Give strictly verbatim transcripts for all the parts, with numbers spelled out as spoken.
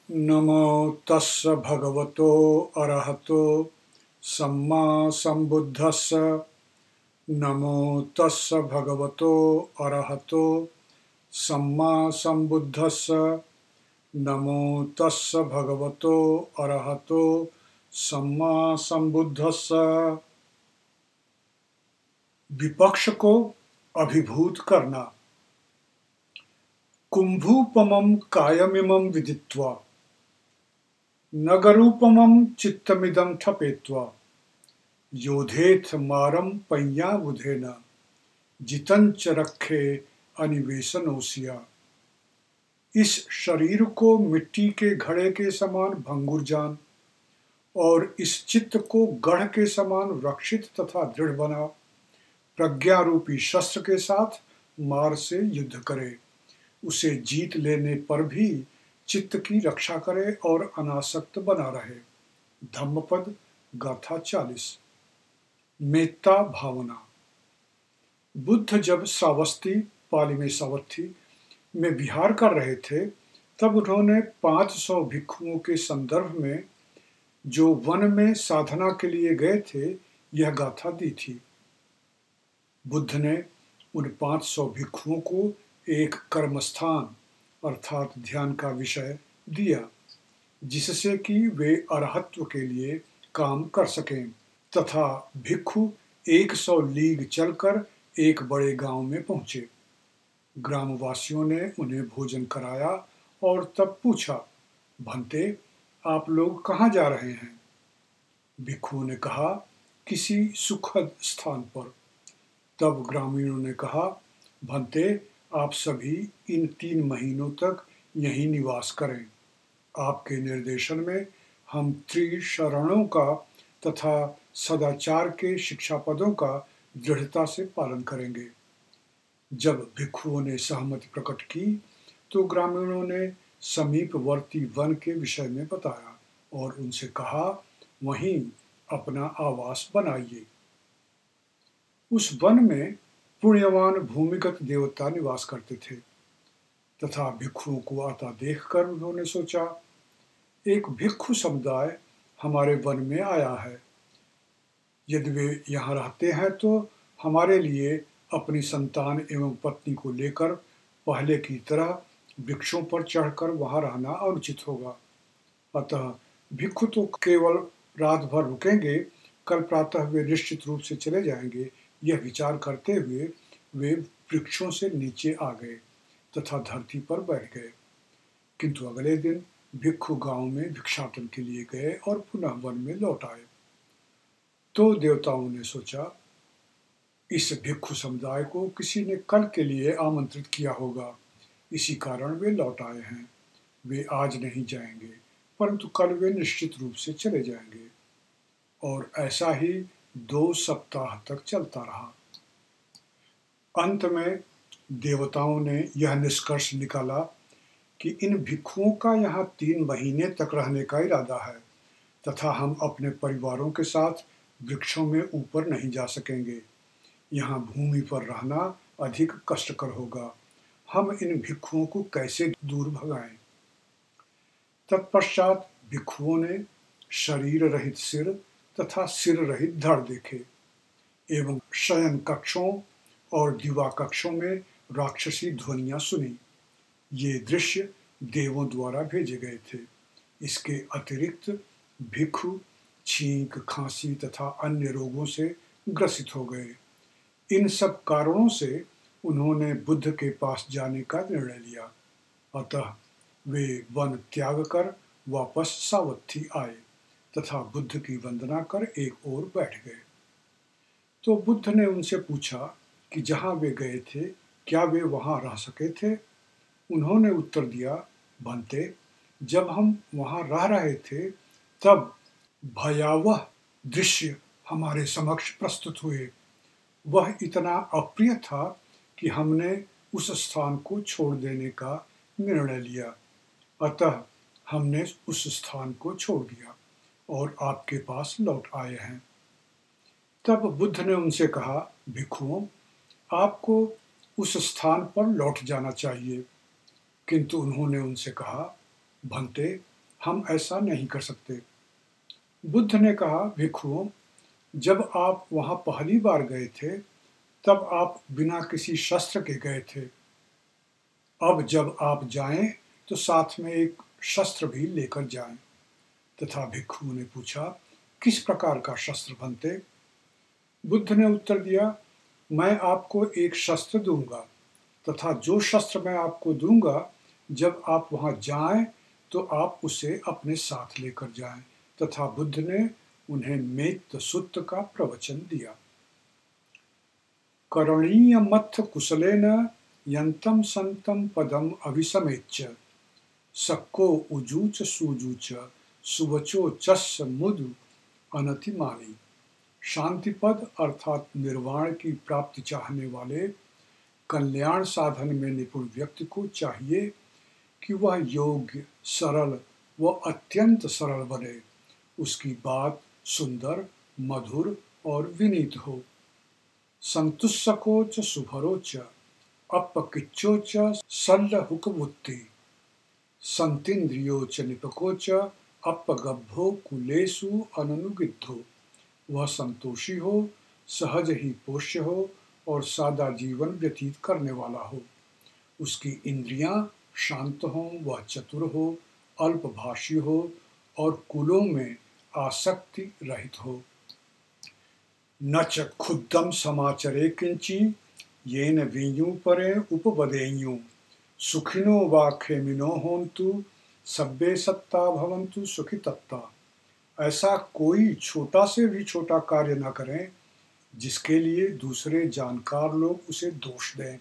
नमो तस्स भगवतो अरहतो सम्मा सम्बुद्धस्स। नमो तस्स भगवतो अरहतो सम्मा सम्बुद्धस्स। नमो तस्स भगवतो अरहतो सम्मा सम्बुद्धस्स। विपक्ष को अभिभूत करना। कुंभूपमं कायमिमं विदित्वा नगरूपमं चित्तमिदं ठपेत्वा योधेथ मारं पय्याबुधेन जितंच रखे अनिवेशनोसिया। इस शरीर को मिट्टी के घड़े के समान भंगुर जान और इस चित्त को गढ़ के समान रक्षित तथा दृढ़ बना। प्रज्ञा रूपी शस्त्र के साथ मार से युद्ध करे, उसे जीत लेने पर भी चित्त की रक्षा करे और अनासक्त बना रहे। धम्मपद गाथा चालीस। मेत्ता भावना। बुद्ध जब श्रावस्ती पाली में सावत्थी में विहार कर रहे थे, तब उन्होंने पांच सौ भिक्षुओं के संदर्भ में जो वन में साधना के लिए गए थे, यह गाथा दी थी। बुद्ध ने उन पांच सौ भिक्षुओं को एक कर्मस्थान अर्थात ध्यान का विषय दिया, जिससे कि वे अरहत्व के लिए काम कर सकें, तथा भिक्षु एक सौ लीग चलकर एक बड़े गांव में पहुंचे। ग्रामवासियों ने उन्हें भोजन कराया और तब पूछा, भंते, आप लोग कहाँ जा रहे हैं? भिक्षुओं ने कहा, किसी सुखद स्थान पर। तब ग्रामीणों ने कहा, भंते, आप सभी इन तीन महीनों तक यहीं निवास करें। आपके निर्देशन में हम त्रिशरणों का तथा सदाचार के शिक्षापदों का दृढ़ता से पालन करेंगे। जब भिक्षुओं ने सहमति प्रकट की, तो ग्रामीणों ने समीपवर्ती वन के विषय में बताया और उनसे कहा, वहीं अपना आवास बनाइए। उस वन में पुण्यवान भूमिगत देवता निवास करते थे, तथा भिक्षुओं को आता देखकर उन्होंने सोचा, एक भिक्षु समुदाय हमारे वन में आया है। यदि वे यहाँ रहते हैं तो हमारे लिए अपनी संतान एवं पत्नी को लेकर पहले की तरह वृक्षों पर चढ़कर वहाँ रहना अनुचित होगा। अतः भिक्षु तो केवल रात भर रुकेंगे, कल प्रातः वे निश्चित रूप से चले जाएंगे। यह विचार करते हुए वे वृक्षों से नीचे आ गए तथा धरती पर बैठ गए। किंतु अगले दिन भिक्षु गांव में भिक्षाटन के लिए गए और पुनः वन में लौट आए। तो देवताओं ने सोचा, इस भिक्षु समुदाय को किसी ने कल के लिए आमंत्रित किया होगा, इसी कारण वे लौट आए हैं। वे आज नहीं जाएंगे, परंतु कल वे निश्चित रूप से चले जाएंगे। और ऐसा ही दो सप्ताह तक चलता रहा। अंत में देवताओं ने यह निष्कर्ष निकाला कि इन भिक्षुओं का यहाँ तीन महीने तक रहने का इरादा है, तथा हम अपने परिवारों के साथ वृक्षों में ऊपर नहीं जा सकेंगे। यहाँ भूमि पर रहना अधिक कष्टकर होगा। हम इन भिक्षुओं को कैसे दूर भगाएं? तत्पश्चात भिक्षुओं ने शरीर रहित सिर तथा सिर रहित धड़ देखे एवं शयन कक्षों और दिवा कक्षों में राक्षसी ध्वनियां सुनी। ये दृश्य देवों द्वारा भेजे गए थे। इसके अतिरिक्त भिक्षु छींक, खांसी तथा अन्य रोगों से ग्रसित हो गए। इन सब कारणों से उन्होंने बुद्ध के पास जाने का निर्णय लिया। अतः वे वन त्याग कर वापस सावत्थी आए तथा बुद्ध की वंदना कर एक ओर बैठ गए। तो बुद्ध ने उनसे पूछा कि जहाँ वे गए थे, क्या वे वहाँ रह सके थे? उन्होंने उत्तर दिया, भंते, जब हम वहाँ रह रहे थे, तब भयावह दृश्य हमारे समक्ष प्रस्तुत हुए। वह इतना अप्रिय था कि हमने उस स्थान को छोड़ देने का निर्णय लिया। अतः हमने उस स्थान को छोड़ दिया और आपके पास लौट आए हैं। तब बुद्ध ने उनसे कहा, भिक्षुओं, आपको उस स्थान पर लौट जाना चाहिए। किंतु उन्होंने उनसे कहा, भंते, हम ऐसा नहीं कर सकते। बुद्ध ने कहा, भिक्षुओं, जब आप वहां पहली बार गए थे तब आप बिना किसी शस्त्र के गए थे। अब जब आप जाएं तो साथ में एक शस्त्र भी लेकर जाएं। तथा भिक्षु ने पूछा, किस प्रकार का शस्त्र बनते? बुद्ध ने उत्तर दिया, मैं आपको एक शस्त्र दूंगा तथा जो शस्त्र मैं आपको दूंगा, जब आप वहां जाएं तो आप उसे अपने साथ लेकर जाएं। तथा बुद्ध ने उन्हें मेत्त सूत्र का प्रवचन दिया। करणीयमथ कुशलेन यन्तं सन्तं पदम अभिसमेच्य सक्को उजूच सुजूच सुवचो चस्य मुदु अनतिमानी। शांति पद अर्थात निर्वाण की प्राप्ति चाहने वाले कल्याण साधन में निपुण व्यक्ति को चाहिए कि वह योग्य, सरल व अत्यंत सरल बने। उसकी बात सुंदर, मधुर और विनीत हो। संतुष्को च सुभरो च अपकिच्चो च सल्लहुकमुत्ति संतीन्द्रियो च निपको च अपगभ्भो कुलेषु अननुगिद्धो। वह संतोषी हो, सहज ही पोष्य हो और सादा जीवन व्यतीत करने वाला हो। उसकी इंद्रियां शांत हों, वह चतुर हो, अल्पभाषी हो और कुलों में आसक्ति रहित हो। न च खुद्दम समाचरे किंची येन विञ्यु परे उपवदेयु सुखिनो वा खेमिनो होन्तु सब्बे सत्ता भवन्तु सुखी तत्ता। ऐसा कोई छोटा से भी छोटा कार्य न करें जिसके लिए दूसरे जानकार लोग उसे दोष दें,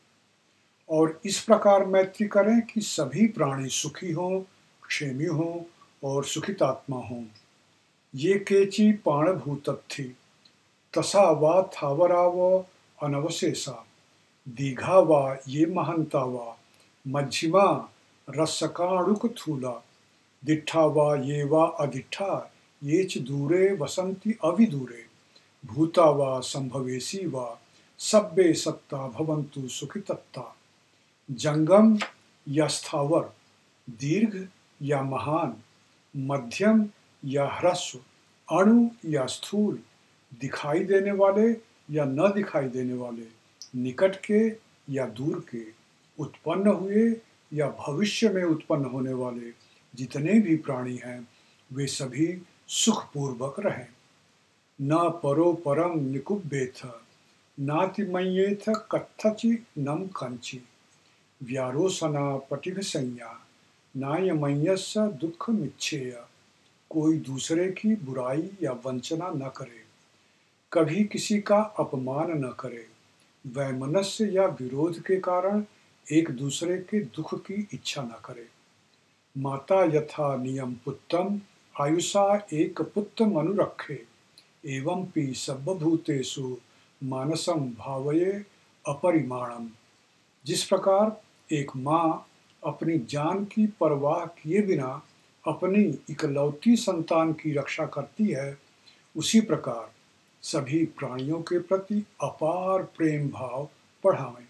और इस प्रकार मैत्री करें कि सभी प्राणी सुखी हों, क्षेमी हों और सुखितात्मा हों। ये केची पाणभूतत्थि तसा वा थावरा व अनवशेषा दीघा वा ये महंता वा मध्यमा रसकाणुक थूला दिट्ठा वा ये वा अधिष्ठा ये च दूरे वसंति अविदूरे भूता वा संभवेशी वा सब्बे सत्ता भवन्तु सुखितत्ता। जंगम या स्थावर, दीर्घ या महान, मध्यम या ह्रस्व, अणु या स्थूल, दिखाई देने वाले या न दिखाई देने वाले, निकट के या दूर के, उत्पन्न हुए या भविष्य में उत्पन्न होने वाले जितने भी प्राणी हैं वे सभी सुखपूर्वक रहें। न परो परम निकुब्बेथ नातिमयेथ कथचि नम कंचि व्यारोसना पटिघ संज्ञा नायमयस्य दुख मिच्छेय। कोई दूसरे की बुराई या वंचना न करे, कभी किसी का अपमान न करे, वैमनस्य या विरोध के कारण एक दूसरे के दुख की इच्छा न करे। माता यथा नियम पुत्रम आयुषा एक पुत्र मनुरखे एवं पि सर्वभूतेषु मानसम भावये अपरिमाणम। जिस प्रकार एक माँ अपनी जान की परवाह किए बिना अपनी इकलौती संतान की रक्षा करती है, उसी प्रकार सभी प्राणियों के प्रति अपार प्रेम भाव बढ़ावें।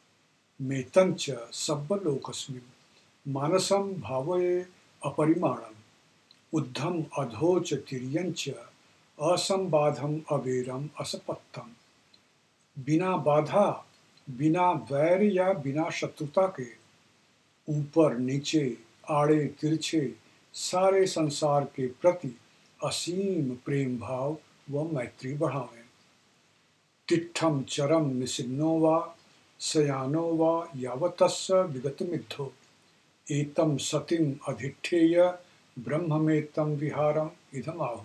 मेतंच सब्बलोकस्मिन् मानसम भावये अपरिमाणम उद्धम अधोच तिर्यंच असंबाधम अवेरम असपत्तम। बिना बाधा, बिना वैर या बिना शत्रुता के ऊपर नीचे, आड़े तिरछे सारे संसार के प्रति असीम प्रेम भाव व मैत्री बढ़ावें। तिट्ठम चरम निसिन्नो वा शयानो वा यावतस्य विगतमिद्धो एतम सतिम अधिष्ठेय ब्रह्ममेतम विहारम इदम आहु।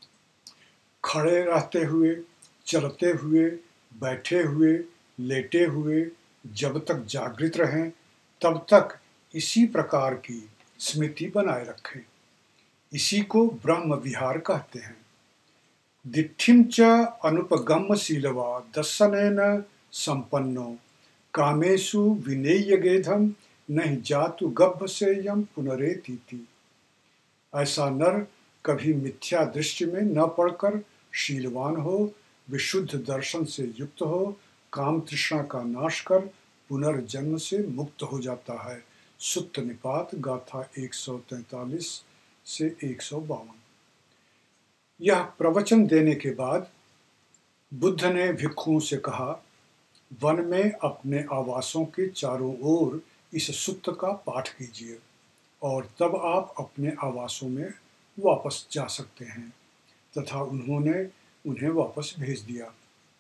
खड़े रहते हुए, चलते हुए, बैठे हुए, लेटे हुए जब तक जागृत रहें तब तक इसी प्रकार की स्मृति बनाए रखें। इसी को ब्रह्म विहार कहते हैं। दिट्ठिम च अनुपगम्यशीलवा दर्शनेन संपन्नो कामेषु विनेयगेधम नहि जातु गभ्भसेयम पुनरेतीति। ऐसा नर कभी मिथ्या दृष्टि में न पड़कर शीलवान हो, विशुद्ध दर्शन से युक्त हो, काम तृष्णा का नाश कर पुनर्जन्म से मुक्त हो जाता है। सुत्त निपात गाथा एक सौ तैंतालीस से एक सौ बावन। यह प्रवचन देने के बाद बुद्ध ने भिक्षुओं से कहा, वन में अपने आवासों के चारों ओर इस सूत्र का पाठ कीजिए और तब आप अपने आवासों में वापस जा सकते हैं। तथा उन्होंने उन्हें वापस भेज दिया।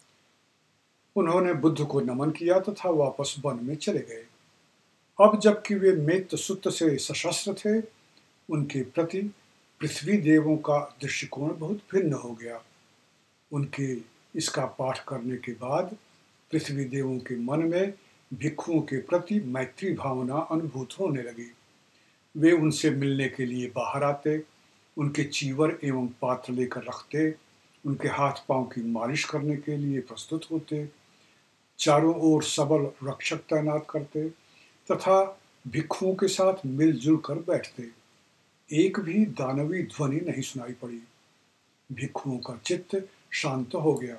उन्होंने बुद्ध को नमन किया तथा वापस वन में चले गए। अब जबकि वे मेत्त सूत्र से सशस्त्र थे, उनके प्रति पृथ्वी देवों का दृष्टिकोण बहुत भिन्न हो गया। उनके इसका पाठ करने के बाद पृथ्वी देवों के मन में भिक्षुओं के प्रति मैत्री भावना अनुभूत होने लगी। वे उनसे मिलने के लिए बाहर आते, उनके चीवर एवं पात्र लेकर रखते, उनके हाथ पांव की मालिश करने के लिए प्रस्तुत होते, चारों ओर सबल रक्षक तैनात करते तथा भिक्षुओं के साथ मिलजुल कर बैठते। एक भी दानवी ध्वनि नहीं सुनाई पड़ी। भिक्षुओं का चित्त शांत हो गया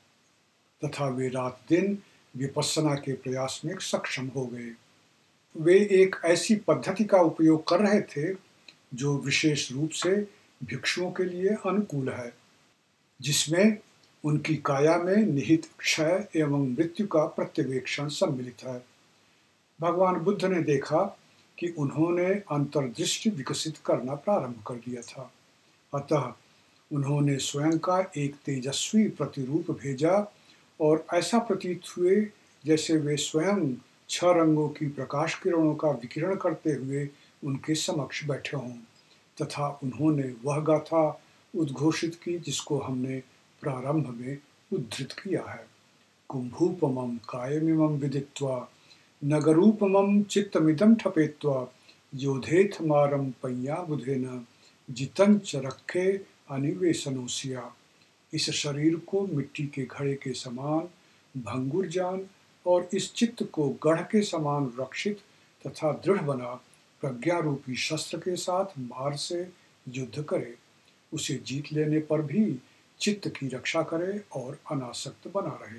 तथा वे रात दिन विपश्यना के प्रयास में सक्षम हो गए। वे एक ऐसी पद्धति का उपयोग कर रहे थे जो विशेष रूप से भिक्षुओं के लिए अनुकूल है, जिसमें उनकी काया में निहित क्षय एवं मृत्यु का प्रत्यवेक्षण सम्मिलित है। भगवान बुद्ध ने देखा कि उन्होंने अंतर्दृष्टि विकसित करना प्रारंभ कर दिया था। अतः उन्होंने स्वयं का एक तेजस्वी प्रतिरूप भेजा और ऐसा प्रतीत हुए जैसे वे स्वयं छह रंगों की प्रकाश किरणों का विकिरण करते हुए उनके समक्ष बैठे हों। तथा उन्होंने वह गाथा उद्घोषित की जिसको हमने प्रारंभ में उद्धृत किया है। कुंभूपमं कायमिमं विदित्वा नगरूपमं चित्तमिदं ठपेत्वा योधेथ मारं पय्याबुधेन जितंच रखे अनिवेशनोसिया। इस शरीर को मिट्टी के घड़े के समान भंगुर जान और इस चित्त को गढ़ के समान रक्षित तथा दृढ़ बना प्रज्ञा रूपी शस्त्र के साथ मार से युद्ध करे। उसे जीत लेने पर भी चित्त की रक्षा करे और अनासक्त बना रहे।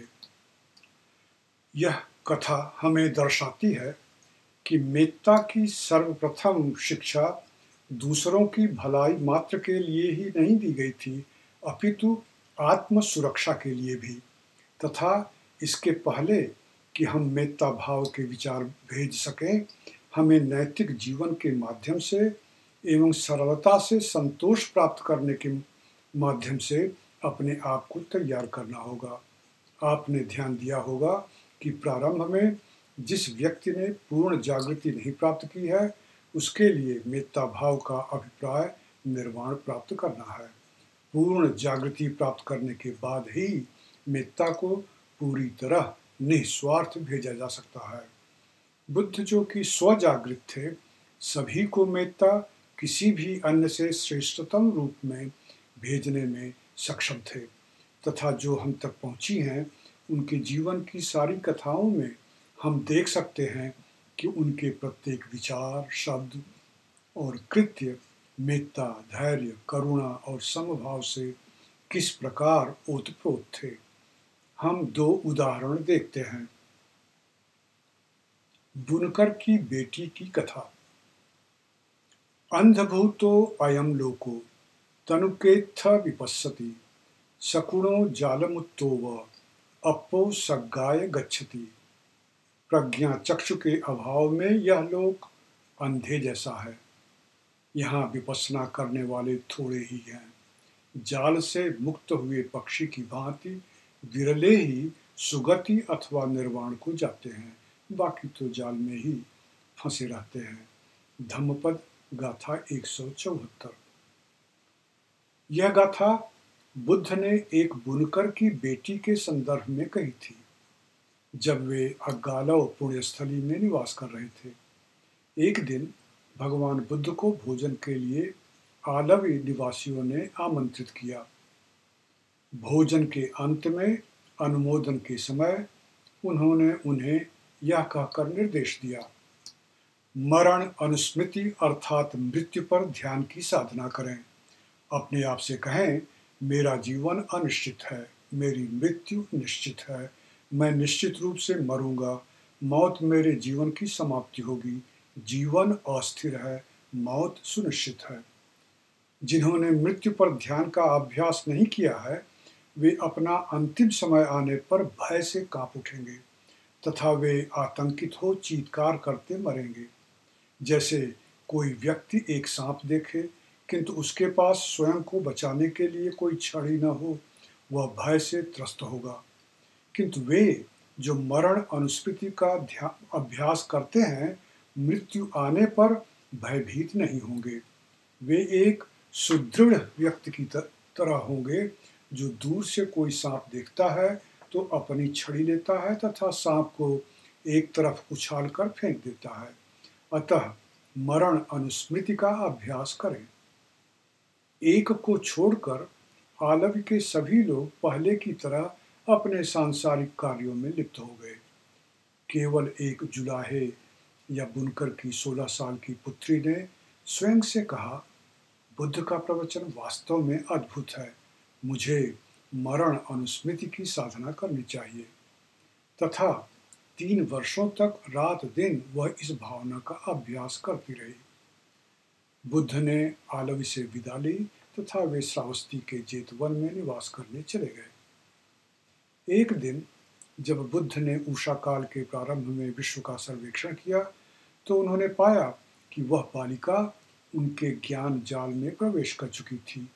यह कथा हमें दर्शाती है कि मेत्ता की सर्वप्रथम शिक्षा दूसरों की भलाई मात्र के लिए ही नहीं दी गई थी, अपितु आत्म सुरक्षा के लिए भी। तथा इसके पहले कि हम मेत्ता भाव के विचार भेज सकें, हमें नैतिक जीवन के माध्यम से एवं सरलता से संतोष प्राप्त करने के माध्यम से अपने आप को तैयार करना होगा। आपने ध्यान दिया होगा कि प्रारंभ में जिस व्यक्ति ने पूर्ण जागृति नहीं प्राप्त की है, उसके लिए मेत्ता भाव का अभिप्राय निर्वाण प्राप्त करना है। पूर्ण जागृति प्राप्त करने के बाद ही मेत्ता को पूरी तरह निस्वार्थ भेजा जा सकता है। बुद्ध जो कि स्वजागृत थे, सभी को मेत्ता किसी भी अन्य से श्रेष्ठतम रूप में भेजने में सक्षम थे। तथा जो हम तक पहुंची हैं, उनके जीवन की सारी कथाओं में हम देख सकते हैं कि उनके प्रत्येक विचार, शब्द और कृत्य मेत्ता, धैर्य, करुणा और समभाव से किस प्रकार ओतप्रोत थे। हम दो उदाहरण देखते हैं। बुनकर की बेटी की कथा। अंधभूतो अयम लोको तनुकेत्थ विपश्यति शकुनो जालमुत्तो व अपो सग्गाय गच्छति। प्रज्ञा चक्षु के अभाव में यह लोक अंधे जैसा है। यहाँ विपश्यना करने वाले थोड़े ही हैं। जाल से मुक्त हुए पक्षी की भांति विरले ही सुगति अथवा निर्वाण को जाते हैं, बाकी तो जाल में ही फंसे रहते हैं। धम्मपद गाथा एक सौ चौहत्तर। यह गाथा बुद्ध ने एक बुनकर की बेटी के संदर्भ में कही थी, जब वे अग्गालव पुण्यस्थली में निवास कर रहे थे। एक दिन भगवान बुद्ध को भोजन के लिए आलवी निवासियों ने आमंत्रित किया। भोजन के अंत में अनुमोदन के समय उन्होंने उन्हें यह कहकर निर्देश दिया, मरण अनुस्मृति अर्थात मृत्यु पर ध्यान की साधना करें। अपने आप से कहें, मेरा जीवन अनिश्चित है, मेरी मृत्यु निश्चित है, मैं निश्चित रूप से मरूंगा, मौत मेरे जीवन की समाप्ति होगी, जीवन अस्थिर है, मौत सुनिश्चित है। जिन्होंने मृत्यु पर ध्यान का अभ्यास नहीं किया है, वे अपना अंतिम समय आने पर भय से कांप उठेंगे तथा वे आतंकित हो चीत्कार करते मरेंगे। जैसे कोई व्यक्ति एक सांप देखे किंतु उसके पास स्वयं को बचाने के लिए कोई छड़ी न हो, वह भय से त्रस्त होगा। किंतु वे जो मरण अनुस्मृति का ध्यान अभ्यास करते हैं, मृत्यु आने पर भयभीत नहीं होंगे। वे एक सुदृढ़ व्यक्ति की तरह होंगे जो दूर से कोई सांप देखता है तो अपनी छड़ी लेता है तथा सांप को एक तरफ उछाल कर फेंक देता है। अतः मरण अनुस्मृति का अभ्यास करें। एक को छोड़कर आलवी के सभी लोग पहले की तरह अपने सांसारिक कार्यों में लिप्त हो गए। केवल एक जुलाहे या बुनकर की सोलह साल की पुत्री ने स्वयं से कहा, बुद्ध का प्रवचन वास्तव में अद्भुत है, मुझे मरण अनुस्मृति की साधना करनी चाहिए। तथा तीन वर्षों तक रात दिन वह इस भावना का अभ्यास करती रही। बुद्ध ने आलवी से विदा ली तथा वे श्रावस्ती के जेतवन में निवास करने चले गए। एक दिन जब बुद्ध ने उषा काल के प्रारंभ में विश्व का सर्वेक्षण किया तो उन्होंने पाया कि वह बालिका उनके ज्ञान जाल में प्रवेश कर चुकी थी।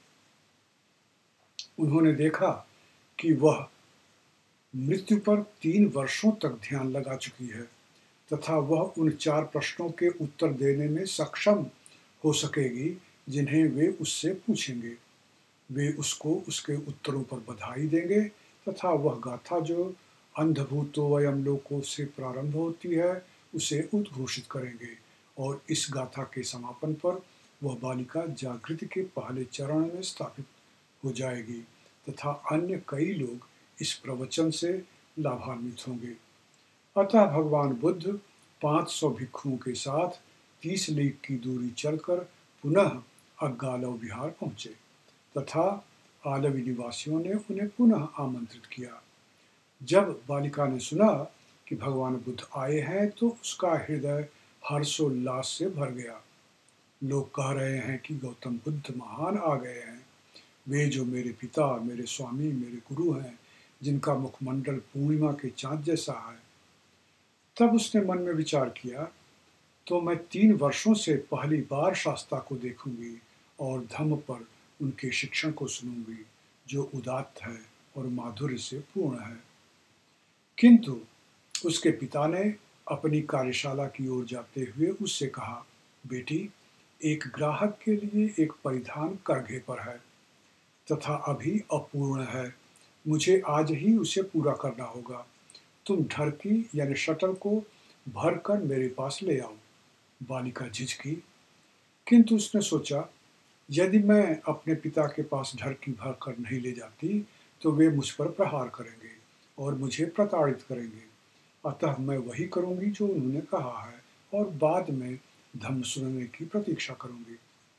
उन्होंने देखा कि वह मृत्यु पर तीन वर्षों तक ध्यान लगा चुकी है तथा वह उन चार प्रश्नों के उत्तर देने में सक्षम हो सकेगी जिन्हें वे उससे पूछेंगे। वे उसको उसके उत्तरों पर बधाई देंगे तथा वह गाथा जो अंधभूतो वयम लोकों से प्रारंभ होती है उसे उद्घोषित करेंगे और इस गाथा के समापन पर वह बालिका जागृति के पहले चरण में स्थापित हो जाएगी तथा अन्य कई लोग इस प्रवचन से लाभान्वित होंगे। अतः भगवान बुद्ध पाँच सौ भिक्षुओं के साथ तीस लीग की दूरी चलकर पुनः अग्गालव विहार पहुँचे तथा आलवी निवासियों ने उन्हें पुनः आमंत्रित किया। जब बालिका ने सुना कि भगवान बुद्ध आए हैं तो उसका हृदय हर्षोल्लास से भर गया। लोग कह रहे हैं कि गौतम बुद्ध महान आ गए हैं, वे जो मेरे पिता, मेरे स्वामी, मेरे गुरु हैं, जिनका मुखमंडल पूर्णिमा के चांद जैसा है। तब उसने मन में विचार किया, तो मैं तीन वर्षों से पहली बार शास्त्रा को देखूंगी और धम्म पर उनके शिक्षण को सुनूंगी जो उदात्त है और माधुर्य से पूर्ण है। किंतु उसके पिता ने अपनी कार्यशाला की ओर जाते हुए उससे कहा, बेटी, एक ग्राहक के लिए एक परिधान करघे पर है तथा अभी अपूर्ण है, मुझे आज ही उसे पूरा करना होगा। तुम ढरकी यानी शटल को भर कर मेरे पास ले आओ। बालिका झिझकी, किंतु उसने सोचा, यदि मैं अपने पिता के पास ढरकी भर कर नहीं ले जाती तो वे मुझ पर प्रहार करेंगे और मुझे प्रताड़ित करेंगे। अतः मैं वही करूंगी जो उन्होंने कहा है और बाद में धम्म सुनने की प्रतीक्षा करूंगी।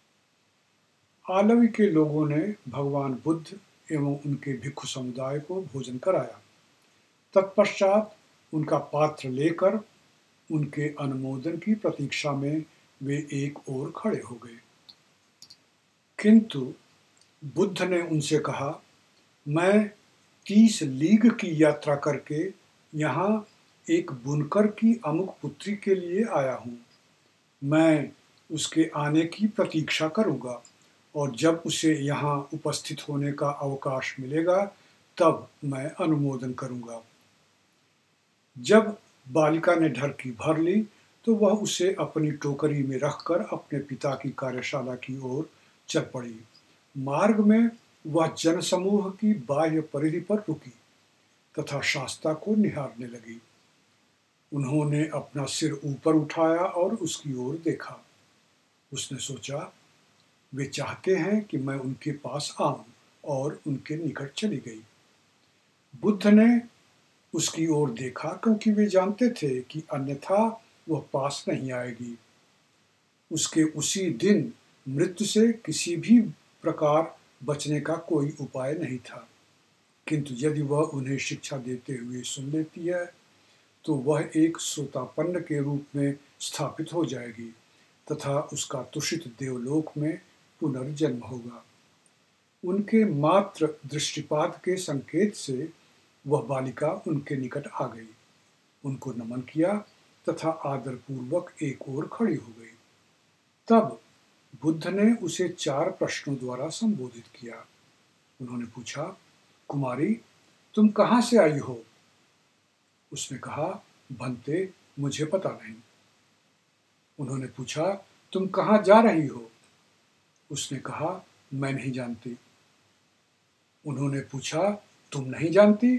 आलवी के लोगों ने भगवान बुद्ध एवं उनके भिक्षु समुदाय को भोजन कराया। तत्पश्चात उनका पात्र लेकर उनके अनुमोदन की प्रतीक्षा में वे एक ओर खड़े हो गए। किंतु बुद्ध ने उनसे कहा, मैं तीस लीग की यात्रा करके यहाँ एक बुनकर की अमुक पुत्री के लिए आया हूँ। मैं उसके आने की प्रतीक्षा करूँगा और जब उसे यहाँ उपस्थित होने का अवकाश मिलेगा तब मैं अनुमोदन करूँगा। जब बालिका ने ढरकी भर ली तो वह उसे अपनी टोकरी में रखकर अपने पिता की कार्यशाला की ओर चल पड़ी। मार्ग में वह जनसमूह की बाह्य परिधि पर रुकी तथा शास्त्रा को निहारने लगी। उन्होंने अपना सिर ऊपर उठाया और उसकी ओर देखा। उसने सोचा, वे चाहते हैं कि मैं उनके पास आऊं और उनके निकट चली गई। बुद्ध ने उसकी ओर देखा क्योंकि वे जानते थे कि अन्यथा वह पास नहीं आएगी। उसके उसी दिन मृत्यु से किसी भी प्रकार बचने का कोई उपाय नहीं था, किंतु यदि वह उन्हें शिक्षा देते हुए सुन लेती है तो वह एक श्रोतापन्न के रूप में स्थापित हो जाएगी तथा उसका तुषित देवलोक में पुनर्जन्म होगा। उनके मात्र दृष्टिपात के संकेत से वह बालिका उनके निकट आ गई, उनको नमन किया तथा आदरपूर्वक एक ओर खड़ी हो गई। तब बुद्ध ने उसे चार प्रश्नों द्वारा संबोधित किया। उन्होंने पूछा, कुमारी, तुम कहाँ से आई हो? उसने कहा, भंते, मुझे पता नहीं। उन्होंने पूछा, तुम कहाँ जा रही हो? उसने कहा, मैं नहीं जानती। उन्होंने पूछा, तुम नहीं जानती?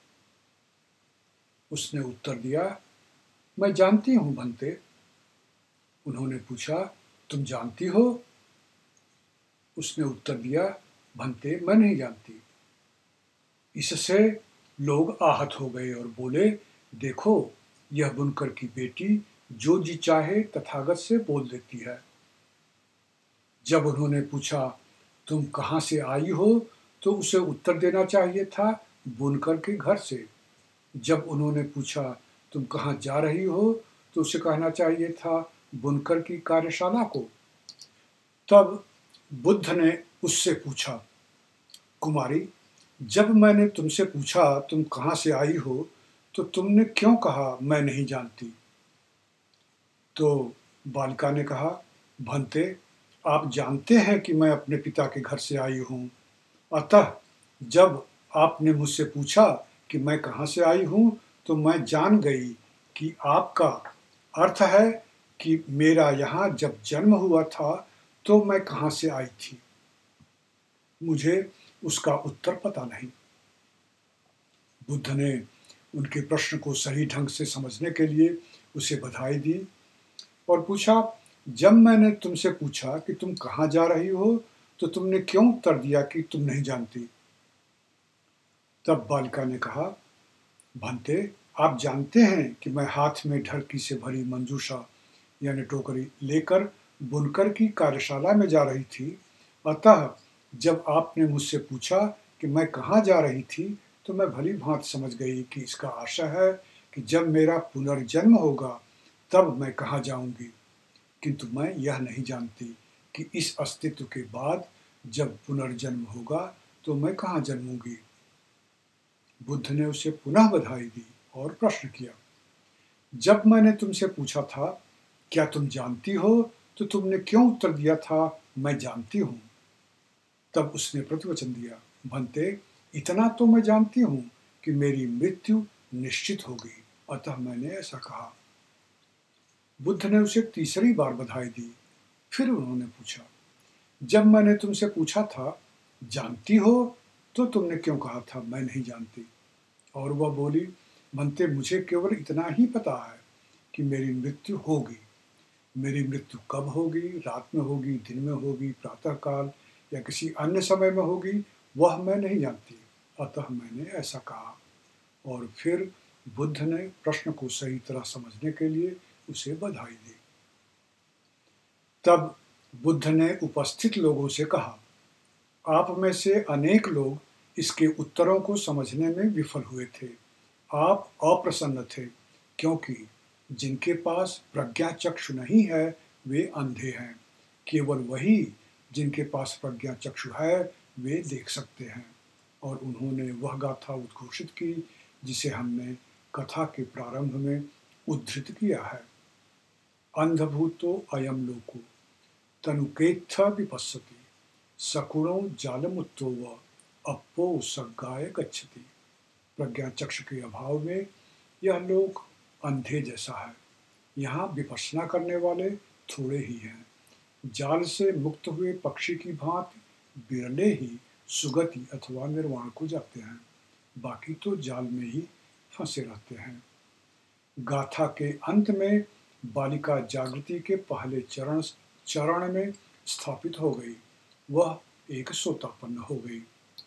उसने उत्तर दिया, मैं जानती हूं भंते। उन्होंने पूछा, तुम जानती हो? उसने उत्तर दिया, भंते, मैं नहीं जानती। इससे लोग आहत हो गए और बोले, देखो, यह बुनकर की बेटी जो जी चाहे तथागत से बोल देती है। जब उन्होंने पूछा, तुम कहाँ से आई हो, तो उसे उत्तर देना चाहिए था, बुनकर के घर से। जब उन्होंने पूछा, तुम कहाँ जा रही हो, तो उसे कहना चाहिए था, बुनकर की कार्यशाला को। तब बुद्ध ने उससे पूछा, कुमारी, जब मैंने तुमसे पूछा तुम कहाँ से आई हो, तो तुमने क्यों कहा मैं नहीं जानती? तो बालिका ने कहा, भंते, आप जानते हैं कि मैं अपने पिता के घर से आई हूँ, अतः जब आपने मुझसे पूछा कि मैं कहाँ से आई हूँ, तो मैं जान गई कि आपका अर्थ है कि मेरा यहाँ जब जन्म हुआ था तो मैं कहाँ से आई थी। मुझे उसका उत्तर पता नहीं। बुद्ध ने उनके प्रश्न को सही ढंग से समझने के लिए उसे बधाई दी और पूछा, जब मैंने तुमसे पूछा कि तुम कहाँ जा रही हो, तो तुमने क्यों उत्तर दिया कि तुम नहीं जानती? तब बालिका ने कहा, भंते, आप जानते हैं कि मैं हाथ में ढरकी से भरी मंजूषा यानी टोकरी लेकर बुनकर की कार्यशाला में जा रही थी, अतः जब आपने मुझसे पूछा कि मैं कहाँ जा रही थी, तो मैं भली भांति समझ गई कि इसका आशय है कि जब मेरा पुनर्जन्म होगा तब मैं कहाँ जाऊंगी, किंतु मैं यह नहीं जानती कि इस अस्तित्व के बाद जब पुनर्जन्म होगा तो मैं कहाँ जन्मूंगी। बुद्ध ने उसे पुनः बधाई दी और प्रश्न किया, जब मैंने तुमसे पूछा था क्या तुम जानती हो, तो तुमने क्यों उत्तर दिया था, मैं जानती हूँ? तब उसने प्रतिवचन दिया, भंते, इतना तो मैं जानती हूँ कि मेरी मृत्यु निश्चित होगी, अतः मैंने ऐसा कहा। बुद्ध ने उसे तीसरी बार बधाई दी। फिर उन्होंने पूछा, जब मैंने तुमसे पूछा था जानती हो, तो तुमने क्यों कहा था मैं नहीं जानती? और वह बोली, भंते, मुझे केवल इतना ही पता है कि मेरी मृत्यु होगी। मेरी मृत्यु कब होगी, रात में होगी, दिन में होगी, प्रातःकाल या किसी अन्य समय में होगी, वह मैं नहीं जानती, अतः मैंने ऐसा कहा। और फिर बुद्ध ने प्रश्न को सही तरह समझने के लिए उसे बधाई दी। तब बुद्ध ने उपस्थित लोगों से कहा, आप में से अनेक लोग इसके उत्तरों को समझने में विफल हुए थे। आप अप्रसन्न थे क्योंकि जिनके पास प्रज्ञा चक्षु नहीं है वे अंधे हैं। केवल वही जिनके पास प्रज्ञा चक्षु है वे देख सकते हैं। और उन्होंने वह गाथा उद्घोषित की जिसे हमने कथा के प्रारंभ में उद्धृत किया है। अंधभूतो अयम लोको तनुकेत्थ विपश्यति सकुणो जालमुत्तो व अप्पो सग्गाय गच्छति। प्रज्ञा चक्षु के अभाव में यह लोक अंधे जैसा है। यहाँ विपश्यना करने वाले थोड़े ही हैं। जाल से मुक्त हुए पक्षी की भांति बिरले ही सुगति अथवा निर्वाण को जाते हैं, बाकी तो जाल में ही फंसे रहते हैं। गाथा के अंत में बालिका जागृति के पहले चरण चरण में स्थापित हो गई। वह एक सोतापन्न हो गई।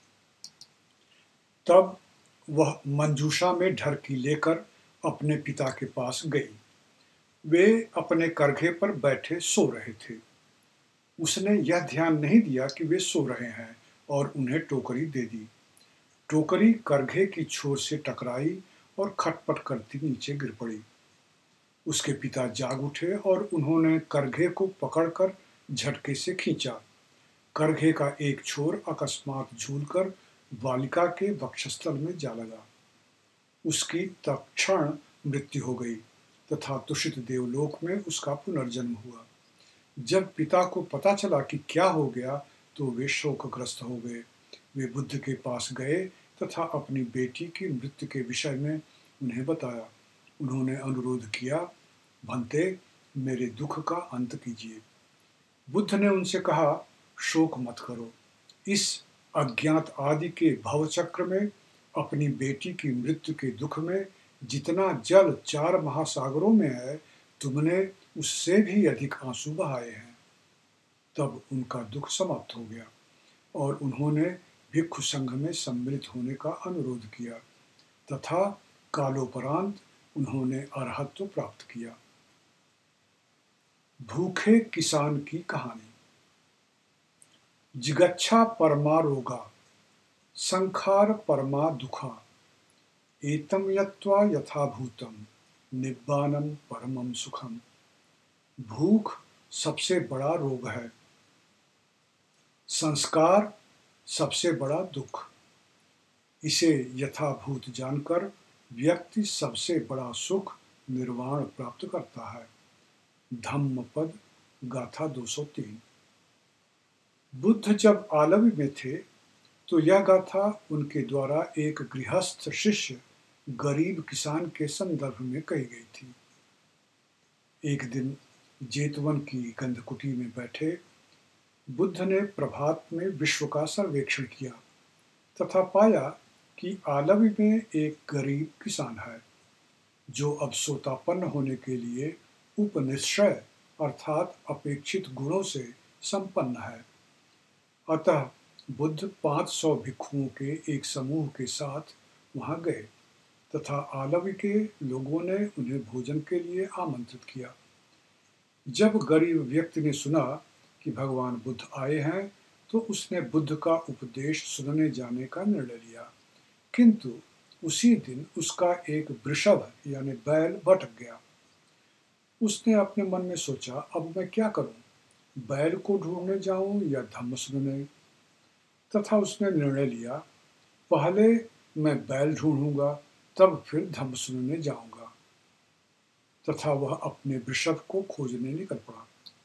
तब वह मंजूषा में ढरकी लेकर अपने पिता के पास गई। वे अपने करघे पर बैठे सो रहे थे। उसने यह ध्यान नहीं दिया कि वे सो रहे हैं और उन्हें टोकरी दे दी। टोकरी करघे की छोर से टकराई और खटपट करती नीचे गिर पड़ी। उसके पिता जाग उठे और उन्होंने करघे को पकड़कर झटके से खींचा। करघे का एक छोर अकस्मात झूलकर बालिका के वक्षस्थल में जा लगा। उसकी तत्क्षण मृत्यु हो गई तथा तुषित देवलोक में उसका पुनर्जन्म हुआ। जब पिता को पता चला कि क्या हो गया तो वे शोकग्रस्त हो गए। वे बुद्ध के पास गए तथा अपनी बेटी की मृत्यु के विषय में उन्हें बताया। उन्होंने अनुरोध किया, भंते, मेरे दुख का अंत कीजिए। बुद्ध ने उनसे कहा, शोक मत करो। इस अज्ञात आदि के भवचक्र में अपनी बेटी की मृत्यु के दुख में जितना जल चार महासागरों में है, तुमने उससे भी अधिक आंसू बहाए हैं। तब उनका दुख समाप्त हो गया और उन्होंने भिक्षु संघ में सम्मिलित होने का अनुरोध किया तथा कालोपरांत उन्होंने अरहत्व प्राप्त किया। भूखे किसान की कहानी। जिगच्छा परमा रोगा संखार परमा दुखा एतम यत्वा यथाभूतम निब्बानम परमम सुखम। भूख सबसे बड़ा रोग है, संस्कार सबसे बड़ा दुख। इसे यथाभूत जानकर व्यक्ति सबसे बड़ा सुख निर्वाण प्राप्त करता है। धम्मपद गाथा दो सौ तीन। बुद्ध जब आलवी में थे तो यह गाथा उनके द्वारा एक गृहस्थ शिष्य गरीब किसान के संदर्भ में कही गई थी। एक दिन जेतवन की गंधकुटी में बैठे बुद्ध ने प्रभात में विश्व का सर्वेक्षण किया तथा पाया कि आलवी में एक गरीब किसान है जो अब सोतापन्न होने के लिए उपनिश्चय अर्थात अपेक्षित गुणों से संपन्न है। अतः बुद्ध पाँच सौ भिक्षुओं के एक समूह के साथ वहां गए तथा आलवी के लोगों ने उन्हें भोजन के लिए आमंत्रित किया। जब गरीब व्यक्ति ने सुना कि भगवान बुद्ध आए हैं तो उसने बुद्ध का उपदेश सुनने जाने का निर्णय लिया, किंतु उसी दिन उसका एक वृषभ यानी बैल भटक गया। उसने अपने मन में सोचा, अब मैं क्या करूं, बैल को ढूंढने जाऊं या धम्म सुनने। तथा उसने निर्णय लिया, पहले मैं बैल ढूंढूंगा तब फिर धम्म सुनने जाऊंगा। तथा वह अपने वृषभ को खोजने निकल पड़ा।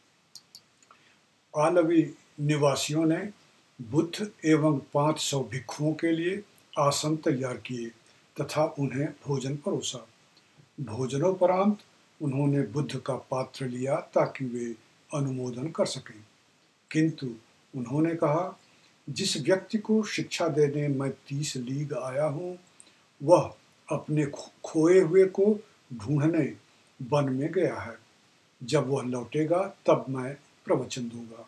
आलवी निवासियों ने बुद्ध एवं पाँच सौ भिक्षुओं के लिए आसन तैयार किए तथा उन्हें भोजन परोसा। भोजनोपरांत उन्होंने बुद्ध का पात्र लिया ताकि वे अनुमोदन कर सकें, किंतु उन्होंने कहा, जिस व्यक्ति को शिक्षा देने मैं तीस लीग आया हूँ वह अपने खोए हुए को ढूंढने वन में गया है। जब वह लौटेगा तब मैं प्रवचन दूंगा।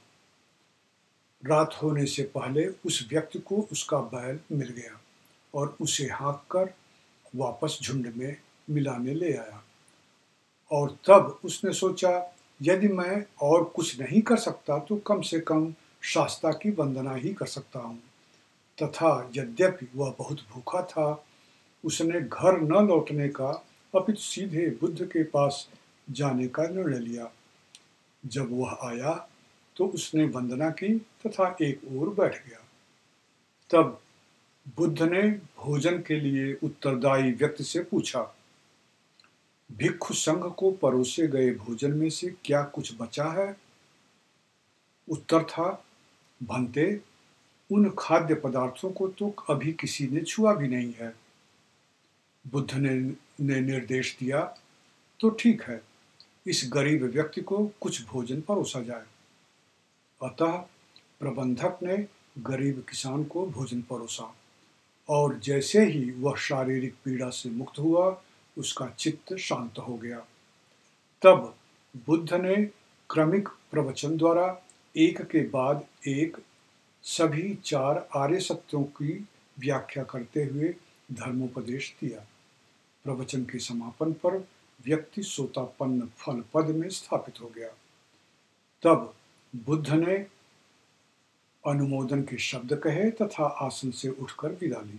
रात होने से पहले उस व्यक्ति को उसका बैल मिल गया और उसे हाँक कर वापस झुंड में मिलाने ले आया। और तब उसने सोचा, यदि मैं और कुछ नहीं कर सकता तो कम से कम शास्ता की वंदना ही कर सकता हूँ। तथा यद्यपि वह बहुत भूखा था, उसने घर न लौटने का अपितु सीधे बुद्ध के पास जाने का निर्णय लिया। जब वह आया तो उसने वंदना की तथा एक ओर बैठ गया। तब बुद्ध ने भोजन के लिए उत्तरदायी व्यक्ति से पूछा, भिक्षु संघ को परोसे गए भोजन में से क्या कुछ बचा है? उत्तर था, भंते, उन खाद्य पदार्थों को तो अभी किसी ने छुआ भी नहीं है। बुद्ध ने, ने निर्देश दिया, तो ठीक है, इस गरीब व्यक्ति को कुछ भोजन परोसा जाए। अतः प्रबंधक ने गरीब किसान को भोजन परोसा और जैसे ही वह शारीरिक पीड़ा से मुक्त हुआ उसका चित्त शांत हो गया। तब बुद्ध ने क्रमिक प्रवचन द्वारा एक के बाद एक सभी चार आर्य सत्यों की व्याख्या करते हुए धर्मोपदेश दिया। प्रवचन के समापन पर व्यक्ति सोतापन्न फल पद में स्थापित हो गया। तब बुद्ध ने अनुमोदन के शब्द कहे तथा आसन से उठकर विदा ली।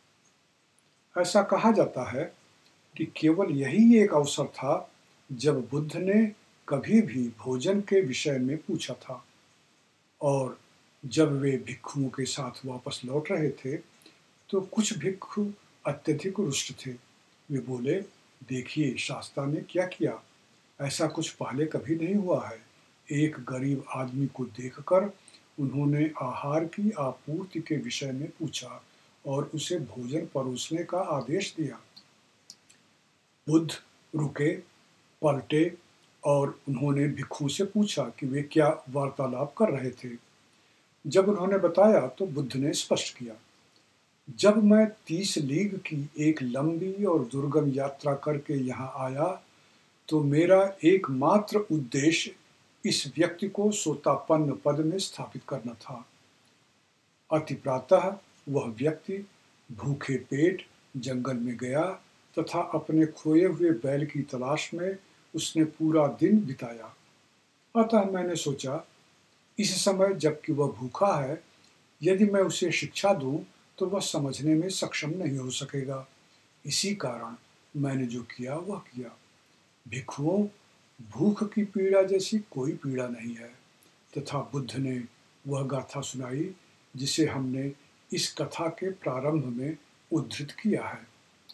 ऐसा कहा जाता है कि केवल यही एक अवसर था जब बुद्ध ने कभी भी भोजन के विषय में पूछा था और जब वे भिक्षुओं के साथ वापस लौट रहे थे तो कुछ भिक्षु अत्यधिक रुष्ट थे। वे बोले, देखिए शास्ता ने क्या किया, ऐसा कुछ पहले कभी नहीं हुआ है। एक गरीब आदमी को देखकर उन्होंने आहार की आपूर्ति के विषय में पूछा और उसे भोजन परोसने का आदेश दिया। बुद्ध रुके, पलटे और उन्होंने भिक्षु से पूछा कि वे क्या वार्तालाप कर रहे थे। जब उन्होंने बताया तो बुद्ध ने स्पष्ट किया, जब मैं तीस लीग की एक लंबी और दुर्गम यात्रा करके यहाँ आया तो मेरा एकमात्र उद्देश्य इस व्यक्ति को सोतापन्न पद में स्थापित करना था। अति प्रातः वह व्यक्ति भूखे पेट जंगल में गया तथा अपने खोए हुए बैल की तलाश में उसने पूरा दिन बिताया। अतः मैंने सोचा, इस समय जबकि वह भूखा है, यदि मैं उसे शिक्षा दूं तो वह समझने में सक्षम नहीं हो सकेगा। इसी कारण मैंने जो किया वह किया। भिक्षुओं, भूख की पीड़ा जैसी कोई पीड़ा नहीं है। तथा बुद्ध ने वह गाथा सुनाई जिसे हमने इस कथा के प्रारंभ में उद्धृत किया है।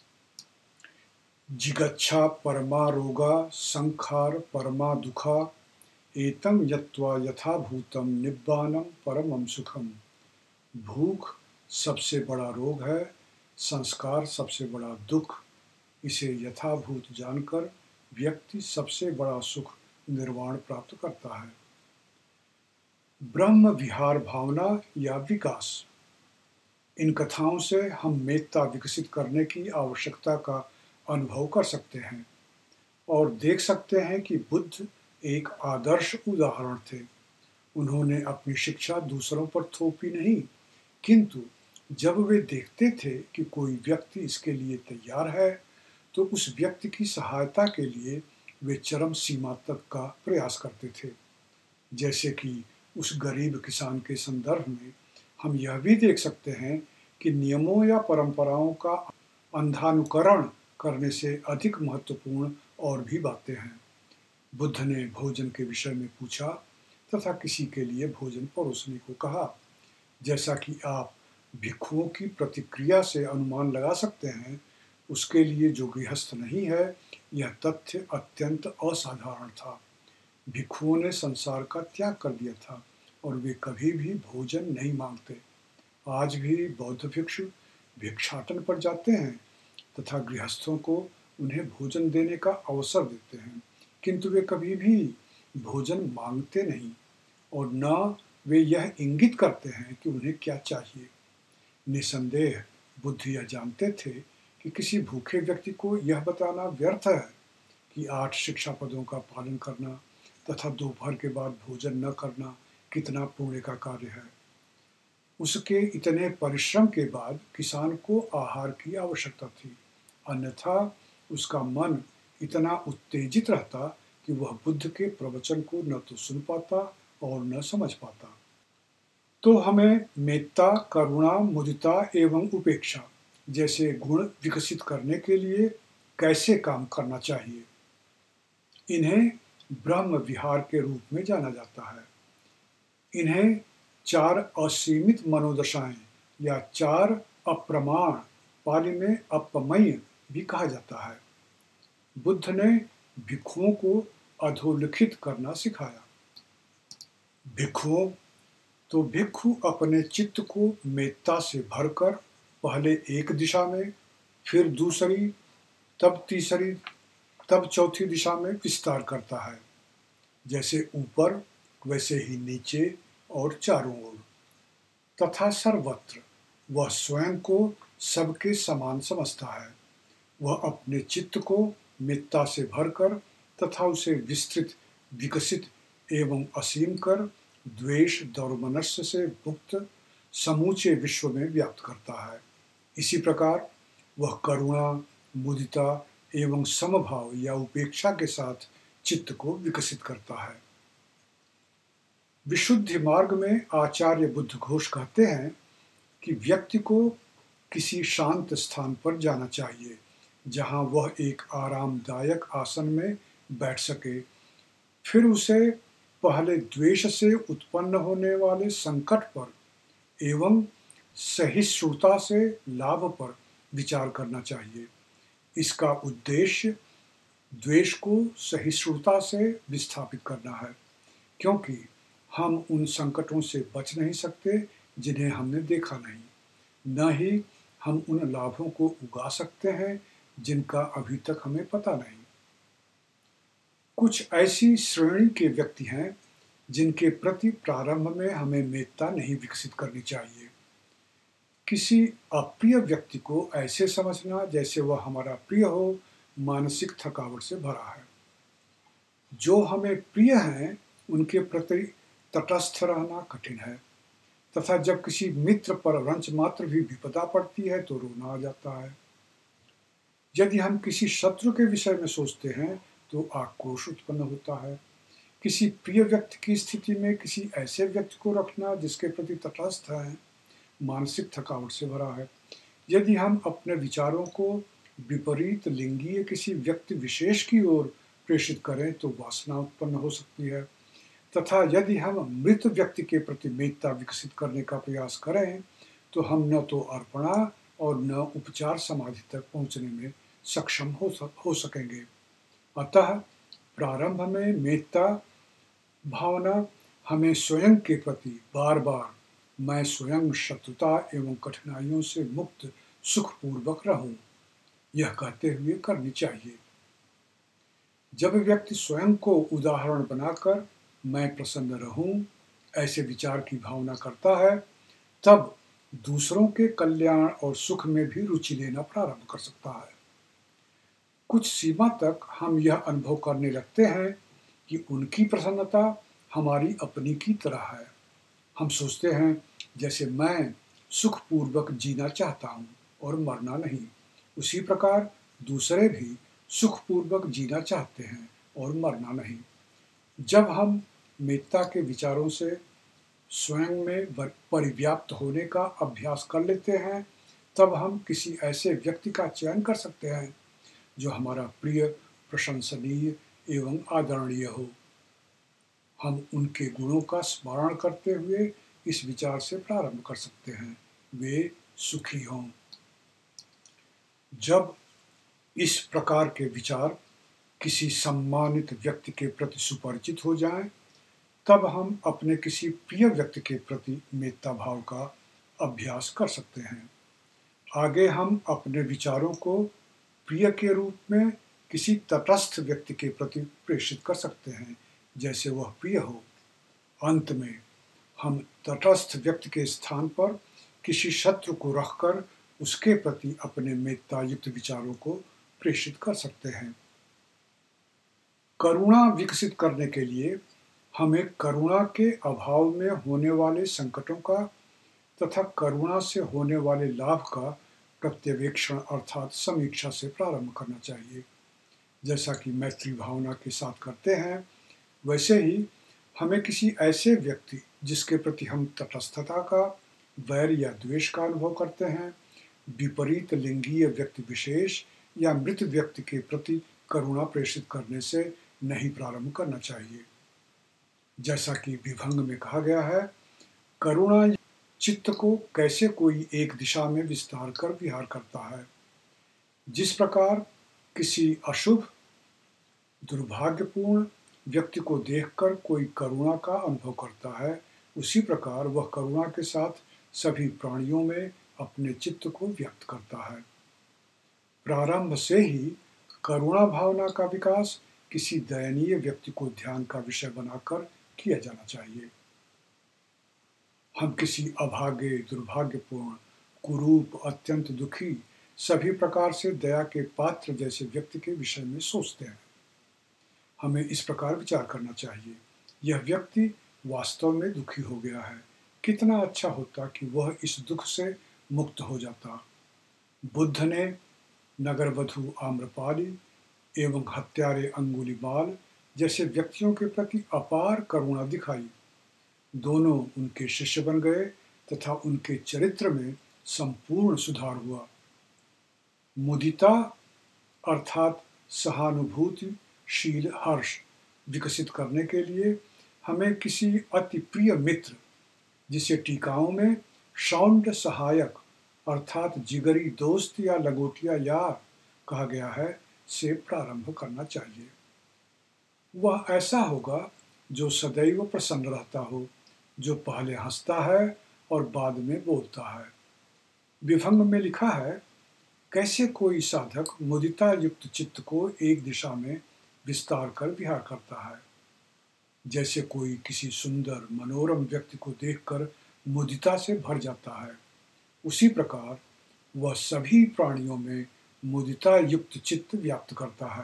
जिगच्छा परमा रोगा संखार परमा दुखा एतं यत्वा यथा भूतम निब्बानम परमम सुखम। भूख सबसे बड़ा रोग है, संस्कार सबसे बड़ा दुख। इसे यथाभूत जानकर व्यक्ति सबसे बड़ा सुख निर्वाण प्राप्त करता है। ब्रह्म विहार भावना या विकास। इन कथाओं से हम मेत्ता विकसित करने की आवश्यकता का अनुभव कर सकते हैं और देख सकते हैं कि बुद्ध एक आदर्श उदाहरण थे। उन्होंने अपनी शिक्षा दूसरों पर थोपी नहीं, किंतु जब वे देखते थे कि कोई व्यक्ति इसके लिए तैयार है तो उस व्यक्ति की सहायता के लिए वे चरम सीमा तक का प्रयास करते थे। जैसे कि उस गरीब किसान के संदर्भ में हम यह भी देख सकते हैं कि नियमों या परंपराओं का अंधानुकरण करने से अधिक महत्वपूर्ण और भी बातें हैं। बुद्ध ने भोजन के विषय में पूछा तथा किसी के लिए भोजन परोसने को कहा। जैसा कि आप भिक्षुओं की प्रतिक्रिया से अनुमान लगा सकते हैं, उसके लिए जो गृहस्थ नहीं है, यह तथ्य अत्यंत असाधारण था। भिक्षुओं ने संसार का त्याग कर दिया था और वे कभी भी भोजन नहीं मांगते। आज भी बौद्ध भिक्षु भिक्षाटन पर जाते हैं तथा गृहस्थों को उन्हें भोजन देने का अवसर देते हैं, किंतु वे कभी भी भोजन मांगते नहीं और न वे यह इंगित करते हैं कि उन्हें क्या चाहिए। निसंदेह बुद्ध यह जानते थे कि किसी भूखे व्यक्ति को यह बताना व्यर्थ है कि आठ शिक्षा पदों का पालन करना तथा दोपहर के बाद भोजन न करना कितना पुण्य का कार्य है। उसके इतने परिश्रम के बाद किसान को आहार की आवश्यकता थी, अन्यथा उसका मन इतना उत्तेजित रहता कि वह बुद्ध के प्रवचन को न तो सुन पाता और न समझ पाता। तो हमें मेत्ता, करुणा, मुदिता एवं उपेक्षा जैसे गुण विकसित करने के लिए कैसे काम करना चाहिए? इन्हें ब्रह्म विहार के रूप में जाना जाता है। इन्हें चार असीमित मनोदशाएं या चार अप्रमाण, पाली में अपमय भी कहा जाता है। बुद्ध ने भिक्षुओं को अधोलिखित करना सिखाया। भिक्षुओं, तो भिक्षु अपने चित्त को मेत्ता से भरकर पहले एक दिशा में, फिर दूसरी, तब तीसरी, तब चौथी दिशा में विस्तार करता है। जैसे ऊपर वैसे ही नीचे और चारों ओर तथा सर्वत्र। वह स्वयं को सबके समान समझता है। वह अपने चित्त को मेत्ता से भरकर तथा उसे विस्तृत, विकसित एवं असीम कर द्वेष, दौर्मनस्य से मुक्त समूचे विश्व में व्याप्त करता है। इसी प्रकार वह करुणा, मुदिता एवं समभाव या उपेक्षा के साथ चित्त को विकसित करता है। विशुद्धि मार्ग में आचार्य बुद्ध घोष कहते हैं कि व्यक्ति को किसी शांत स्थान पर जाना चाहिए जहां वह एक आरामदायक आसन में बैठ सके। फिर उसे पहले द्वेष से उत्पन्न होने वाले संकट पर एवं सहिष्णुता से लाभ पर विचार करना चाहिए। इसका उद्देश्य द्वेष को सहिष्णुता से विस्थापित करना है, क्योंकि हम उन संकटों से बच नहीं सकते जिन्हें हमने देखा नहीं, न ही हम उन लाभों को उगा सकते हैं जिनका अभी तक हमें पता नहीं। कुछ ऐसी श्रेणी के व्यक्ति हैं जिनके प्रति प्रारंभ में हमें मेत्ता नहीं विकसित करनी चाहिए। किसी अप्रिय व्यक्ति को ऐसे समझना जैसे वह हमारा प्रिय हो, मानसिक थकावट से भरा है। जो हमें प्रिय हैं उनके प्रति तटस्थ रहना कठिन है, तथा जब किसी मित्र पर रंच मात्र भी विपदा पड़ती है तो रोना आ जाता है। यदि हम किसी शत्रु के विषय में सोचते हैं तो आक्रोश उत्पन्न होता है। किसी प्रिय व्यक्ति की स्थिति में किसी ऐसे व्यक्ति को रखना जिसके प्रति तटस्थ है, मानसिक थकावट से भरा है। यदि हम अपने विचारों को विपरीत लिंगीय किसी व्यक्ति विशेष की ओर प्रेषित करें तो वासना उत्पन्न हो सकती है, तथा यदि हम मृत व्यक्ति के प्रति मेत्ता विकसित करने का प्रयास करें तो हम न तो अर्पणा और न उपचार समाधि तक पहुंचने में सक्षम हो सक, हो सकेंगे। अतः प्रारंभ में मेत्ता भावना हमें स्वयं के प्रति बार बार मैं स्वयं शत्रुता एवं कठिनाइयों से मुक्त सुखपूर्वक रहूं, यह कहते हुए करनी चाहिए। जब व्यक्ति स्वयं को उदाहरण बनाकर मैं प्रसन्न रहूं ऐसे विचार की भावना करता है, तब दूसरों के कल्याण और सुख में भी रुचि लेना प्रारंभ कर सकता है। कुछ सीमा तक हम यह अनुभव करने लगते हैं कि उनकी प्रसन्नता हमारी अपनी की तरह है। हम सोचते हैं जैसे मैं सुखपूर्वक जीना चाहता हूँ और मरना नहीं, उसी प्रकार दूसरे भी सुखपूर्वक जीना चाहते हैं और मरना नहीं। जब हम मेत्ता के विचारों से स्वयं में परिव्याप्त होने का अभ्यास कर लेते हैं, तब हम किसी ऐसे व्यक्ति का चयन कर सकते हैं जो हमारा प्रिय, प्रशंसनीय एवं आदरणीय हो। हम उनके गुणों का स्मरण करते हुए इस विचार से प्रारंभ कर सकते हैं, वे सुखी हों। जब इस प्रकार के विचार किसी सम्मानित व्यक्ति के प्रति सुपरिचित हो जाएं, तब हम अपने किसी प्रिय व्यक्ति के प्रति मेत्ता भाव का अभ्यास कर सकते हैं। आगे हम अपने विचारों को प्रिय के रूप में किसी तटस्थ व्यक्ति के प्रति प्रेषित कर सकते हैं जैसे वह प्रिय हो। अंत में हम तटस्थ व्यक्ति के स्थान पर किसी शत्रु को रखकर उसके प्रति अपने मेत्ता युक्त विचारों को प्रेषित कर सकते हैं। करुणा विकसित करने के लिए हमें करुणा के अभाव में होने वाले संकटों का तथा करुणा से होने वाले लाभ का प्रत्यवेक्षण अर्थात समीक्षा से प्रारंभ करना चाहिए। जैसा कि मैत्री भावना के साथ करते हैं, वैसे ही हमें किसी ऐसे व्यक्ति जिसके प्रति हम तटस्थता का, वैर या द्वेष का अनुभव करते हैं, विपरीत लिंगीय व्यक्ति विशेष या मृत व्यक्ति के प्रति करुणा प्रेषित करने से नहीं प्रारंभ करना चाहिए। जैसा कि विभंग में कहा गया है, करुणा चित्त को कैसे कोई एक दिशा में विस्तार कर विहार करता है। जिस प्रकार किसी अशुभ, दुर्भाग्यपूर्ण व्यक्ति को देखकर कोई करुणा का अनुभव करता है, उसी प्रकार वह करुणा के साथ सभी प्राणियों में अपने चित्त को व्यक्त करता है। प्रारंभ से ही करुणा भावना का विकास किसी दयनीय व्यक्ति को ध्यान का विषय बनाकर किया जाना चाहिए। हम किसी अभागे, दुर्भाग्यपूर्ण, कुरूप, अत्यंत दुखी, सभी प्रकार से दया के पात्र जैसे व्यक्ति के विषय में सोचते हैं। हमें इस प्रकार विचार करना चाहिए, यह व्यक्ति वास्तव में दुखी हो गया है, कितना अच्छा होता कि वह इस दुख से मुक्त हो जाता। बुद्ध ने नगरवधु आम्रपाली एवं हत्यारे अंगुलीमाल जैसे व्यक्तियों के प्रति अपार करुणा दिखाई। दोनों उनके शिष्य बन गए तथा उनके चरित्र में संपूर्ण सुधार हुआ। मुदिता अर्थात सहानुभूतिशील हर्ष विकसित करने के लिए हमें किसी अति प्रिय मित्र, जिसे टीकाओं में शौंड सहायक अर्थात जिगरी दोस्त या लगोटिया यार कहा गया है, से प्रारंभ करना चाहिए। वह ऐसा होगा जो सदैव प्रसन्न रहता हो, जो पहले हंसता है और बाद में बोलता है। विभंग में लिखा है, कैसे कोई साधक मुदिता युक्त चित्त को एक दिशा में विस्तार कर विहार करता है। जैसे कोई किसी सुंदर मनोरम व्यक्ति को देखकर मुदिता से भर जाता है, उसी प्रकार वह सभी प्राणियों में मुदिता युक्त चित्त व्याप्त करता है।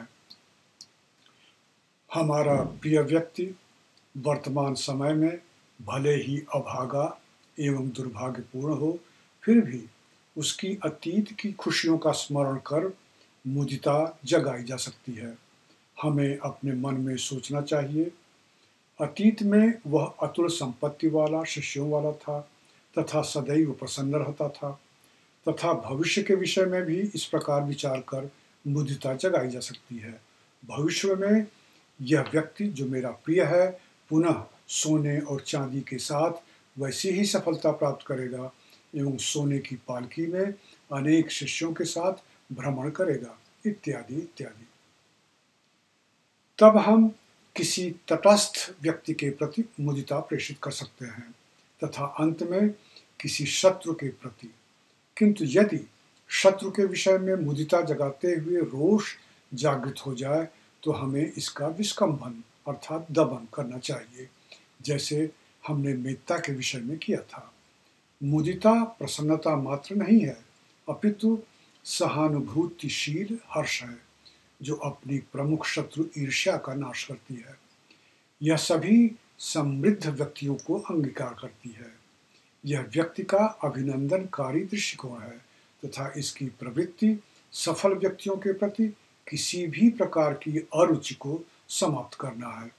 हमारा प्रिय व्यक्ति वर्तमान समय में भले ही अभागा एवं दुर्भाग्यपूर्ण हो, फिर भी उसकी अतीत की खुशियों का स्मरण कर मुदिता जगाई जा सकती है। हमें अपने मन में सोचना चाहिए, अतीत में वह अतुल संपत्ति वाला, शिष्यों वाला था तथा सदैव प्रसन्न रहता था, तथा भविष्य के विषय में भी इस प्रकार विचार कर मुदिता जगाई जा सकती है। भविष्य में यह व्यक्ति जो मेरा प्रिय है, पुनः सोने और चांदी के साथ वैसी ही सफलता प्राप्त करेगा एवं सोने की पालकी में अनेक शिष्यों के साथ भ्रमण करेगा, इत्यादि इत्यादि। तब हम किसी तटस्थ व्यक्ति के प्रति मुदिता प्रेषित कर सकते हैं तथा अंत में किसी शत्रु के प्रति। किंतु यदि शत्रु के विषय में मुदिता जगाते हुए रोष जागृत हो जाए तो हमें इसका विस्कंभन अर्थात दमन करना चाहिए, जैसे हमने मेत्ता के विषय में किया था। मुदिता प्रसन्नता मात्र नहीं है, अपितु सहानुभूतिशील हर्ष है, जो अपनी प्रमुख शत्रु ईर्ष्या का नाश करती है। यह सभी समृद्ध व्यक्तियों को अंगीकार करती है। यह व्यक्ति का अभिनंदनकारी दृष्टिकोण है तथा इसकी प्रवृत्ति सफल व्यक्तियों के प्रति किसी भी प्रकार की अरुचि को समाप्त करना है।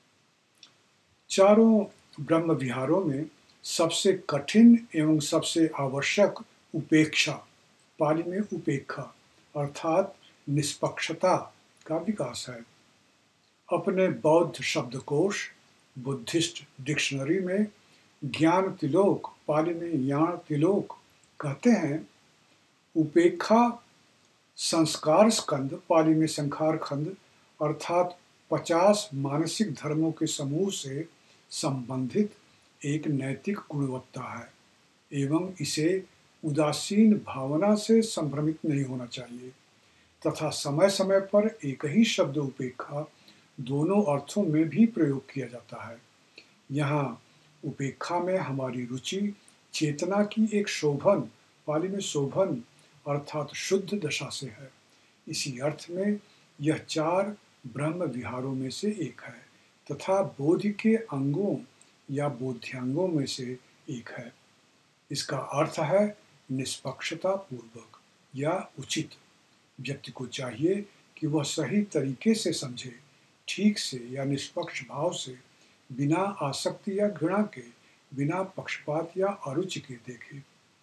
चारों ब्रह्म विहारों में सबसे कठिन एवं सबसे आवश्यक उपेक्षा, पाली में उपेक्षा अर्थात निष्पक्षता का विकास है। अपने बौद्ध शब्दकोश बुद्धिस्ट डिक्शनरी में ज्ञान तिलोक, पाली में याण तिलोक कहते हैं, उपेक्षा संस्कार स्कंद, पाली में संखार खंड अर्थात पचास मानसिक धर्मों के समूह से संबंधित एक नैतिक गुणवत्ता है एवं इसे उदासीन भावना से संभ्रमित नहीं होना चाहिए तथा समय समय पर एक ही शब्द उपेक्षा दोनों अर्थों में भी प्रयोग किया जाता है। यहाँ उपेक्षा में हमारी रुचि चेतना की एक शोभन, पाली में शोभन अर्थात शुद्ध दशा से है। इसी अर्थ में यह चार ब्रह्म विहारों में से एक है तथा बोधि के अंगों या बोध्यांगों में से एक है। इसका अर्थ है निष्पक्षता पूर्वक या उचित। व्यक्ति को चाहिए कि वह सही तरीके से समझे, ठीक से या निष्पक्ष भाव से, बिना आसक्ति या घृणा के, बिना पक्षपात या अरुचि के देखे।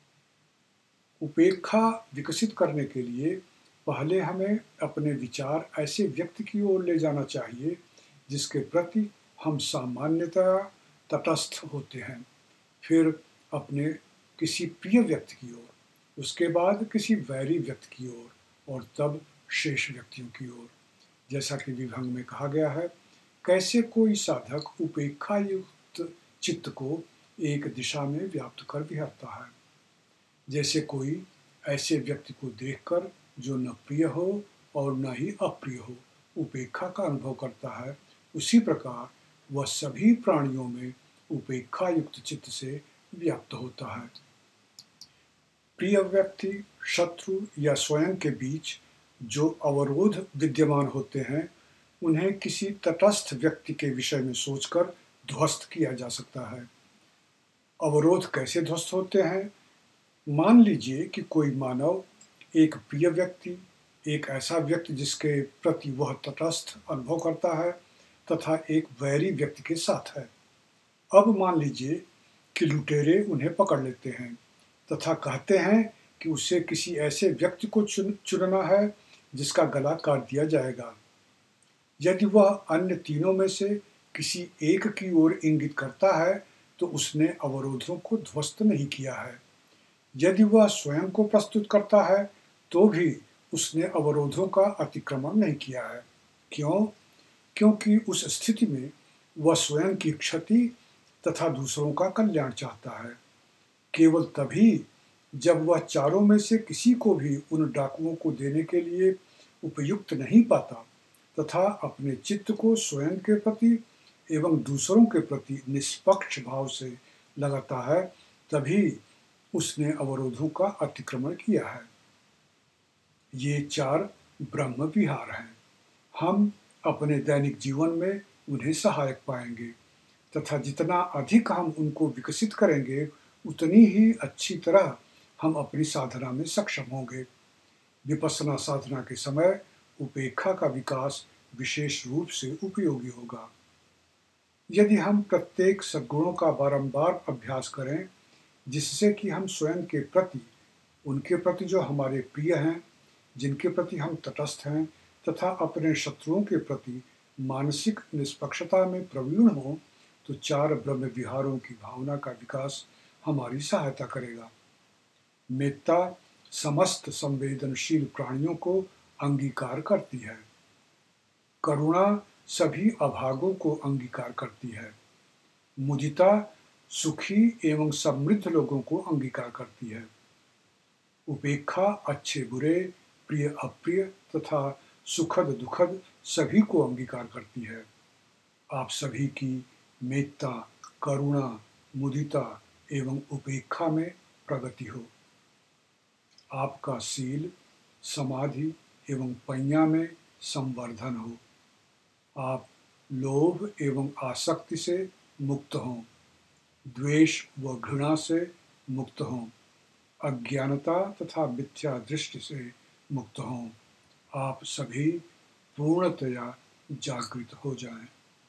उपेक्षा विकसित करने के लिए पहले हमें अपने विचार ऐसे व्यक्ति की ओर ले जाना चाहिए जिसके प्रति हम सामान्यतया तटस्थ होते हैं, फिर अपने किसी प्रिय व्यक्ति की ओर, उसके बाद किसी वैरी व्यक्ति की ओर और तब शेष व्यक्तियों की ओर। जैसा कि विभंग में कहा गया है, कैसे कोई साधक उपेक्षा युक्त चित्त को एक दिशा में व्याप्त कर विहरता है। जैसे कोई ऐसे व्यक्ति को देखकर जो न प्रिय हो और न ही अप्रिय हो उपेक्षा का अनुभव करता है, उसी प्रकार वह सभी प्राणियों में उपेक्षा युक्त चित्त से व्याप्त होता है। प्रिय व्यक्ति, शत्रु या स्वयं के बीच जो अवरोध विद्यमान होते हैं, उन्हें किसी तटस्थ व्यक्ति के विषय में सोचकर ध्वस्त किया जा सकता है। अवरोध कैसे ध्वस्त होते हैं? मान लीजिए कि कोई मानव एक प्रिय व्यक्ति, एक ऐसा व्यक्ति जिसके प्रति वह तटस्थ अनुभव करता है, तथा एक वैरी व्यक्ति के साथ है। अब मान लीजिए कि लुटेरे उन्हें पकड़ लेते हैं तथा कहते हैं कि उसे किसी ऐसे व्यक्ति को चुन चुनना है जिसका गला काट दिया जाएगा। यदि वह अन्य तीनों में से किसी एक की ओर इंगित करता है तो उसने अवरोधों को ध्वस्त नहीं किया है। यदि वह स्वयं को प्रस्तुत करता है तो भी उसने अवरोधों का अतिक्रमण नहीं किया है। क्यों? क्योंकि उस स्थिति में वह स्वयं की क्षति तथा दूसरों का कल्याण चाहता है। केवल तभी जब वह चारों में से किसी को भी उन डाकुओं को देने के लिए उपयुक्त नहीं पाता तथा अपने चित्त को स्वयं के प्रति एवं दूसरों के प्रति निष्पक्ष भाव से लगाता है, तभी उसने अवरोधों का अतिक्रमण किया है। ये चार ब्रह्म विहार हैं। हम अपने दैनिक जीवन में उन्हें सहायक पाएंगे तथा जितना अधिक हम उनको विकसित करेंगे उतनी ही अच्छी तरह हम अपनी साधना में सक्षम होंगे। विपश्यना साधना के समय उपेक्षा का विकास विशेष रूप से उपयोगी होगा। यदि हम प्रत्येक सद्गुणों का बारंबार अभ्यास करें, जिससे कि हम स्वयं के प्रति, उनके प्रति जो हमारे प्रिय हैं, जिनके प्रति हम तटस्थ हैं तथा अपने शत्रुओं के प्रति मानसिक निष्पक्षता में प्रवीण हों, तो चार ब्रह्म विहारों की भावना का विकास हमारी सहायता करेगा। मेत्ता समस्त संवेदनशील प्राणियों को अंगीकार करती है। करुणा सभी अभागों को अंगीकार करती है। मुदिता सुखी एवं समृद्ध लोगों को अंगीकार करती है। उपेक्षा अच्छे बुरे, प्रिय अप्रिय तथा सुखद दुखद सभी को अंगीकार करती है। आप सभी की मेत्ता, करुणा, मुदिता एवं उपेक्षा में प्रगति हो। आपका शील, समाधि एवं प्रज्ञा में संवर्धन हो। आप लोभ एवं आसक्ति से मुक्त हों, द्वेष व घृणा से मुक्त हों, अज्ञानता तथा मिथ्या दृष्टि से मुक्त हों। आप सभी पूर्णतया जागृत हो जाएं।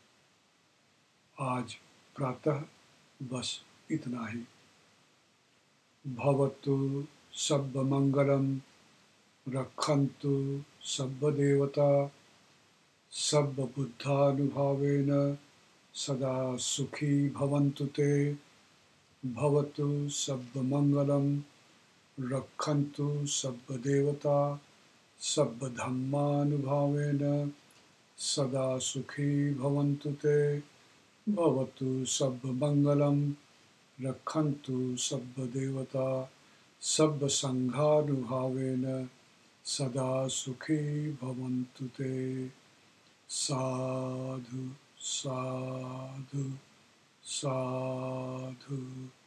आज प्रातः बस इतना ही। भवतु सर्वमंगलम, रक्षन्तु सर्वदेवता, सर्वबुद्धानुभावेन सदा सुखी भवन्तु ते। भवतु सर्वमंगलम, रक्षन्तु सर्वदेवता, सर्वधर्मानुभावेन सदा सुखी भवन्तु ते। भवतु सर्वमंगलम, रक्षन्तु सर्वदेवता, सर्वसंघानुभावेन सदा सुखी भवन्तु ते। साधु साधु साधु।